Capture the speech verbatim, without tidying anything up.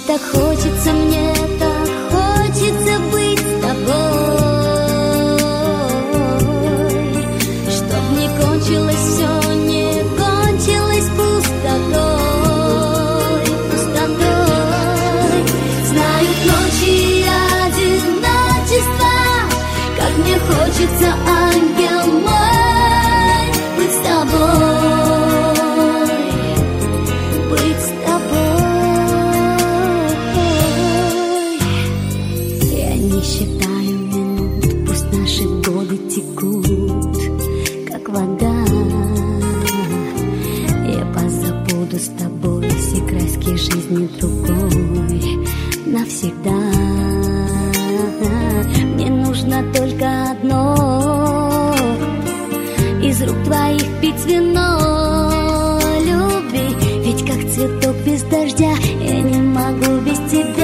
так хочется, мне так хочется быть с тобой, чтоб не кончилось все, не кончилось пустотой, пустотой. Знают ночи и одиночество, как мне хочется, ангел мой, быть с тобой, быть с тобой. Я не считаю минут, пусть наши годы текут, как вода. Я позабуду с тобой все краски жизни другой навсегда. Мне нужно только одно: из рук твоих пить вино любви. Ведь как цветок без дождя, я не могу без тебя.